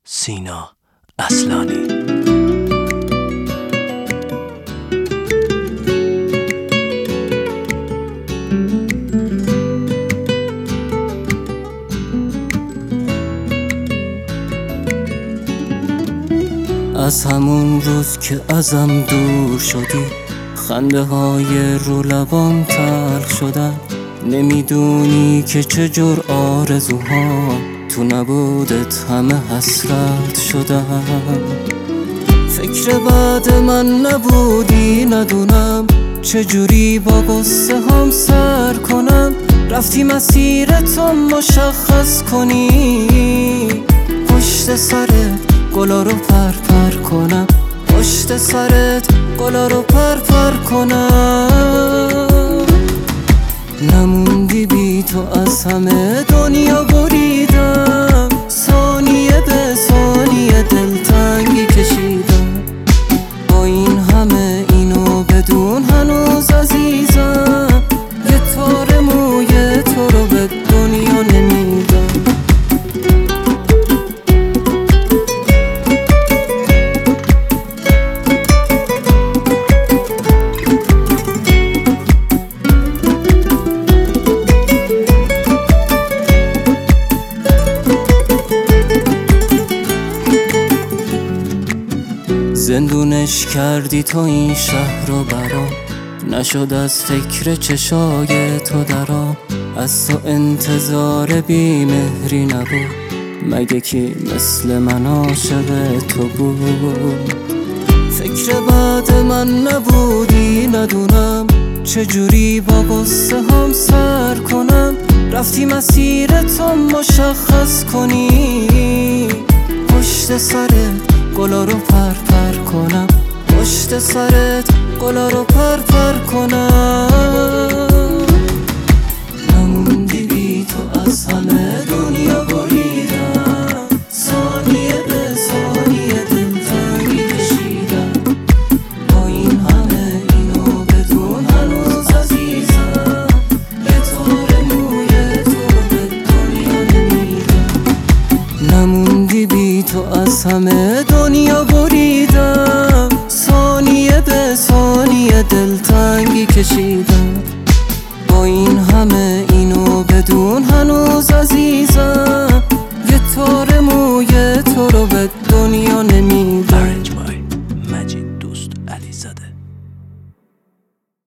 سینا اصلانی. از همون روز که ازم دور شدی، خنده های رو لبام تلخ شدن. نمیدونی که چجور آرزوها تو نبودت همه حسرت شدن. فکر بعد من نبودی، ندونم چجوری با غصه هم سر کنم. رفتی مسیرتو مشخص کنی، پشت سرت گلا رو پر کنم، پشت سرت گلا رو پر کنم. نموندی بی تو، از همه دنیا بریدم. ثانیه به ثانیه دلتنگی کشیدم. با این همه اینو بدون هنوز عزیزم، یه تار موی تو رو به دنیا نمیدم. زندونش کردی تو این شهر رو برام، نشد از فکر چشای تو درام. از تو انتظار بیمهری نبود، مگه کی مثل من عاشق تو بود؟ فکر بعد من نبودی، ندونم چجوری با غصه هم سر کنم. رفتی مسیرتو مشخص کنی، پشت سرت گلا رو پر کنم، پشت سرت گلا رو پر کنم. نموندی بی تو، از همه دنیا بریدم. ثانیه به ثانیه دلتنگی کشیدم. با این همه اینو بدون هنوز عزیزم، یه تار موی تو رو به دنیا نمیدم. نموندی بی تو، از همه دنیا بریدم. ثانیه به ثانیه دلتنگی کشیدم. با این همه اینو بدون هنوز عزیزم، یه تار موی تو رو به دنیا نمیدم.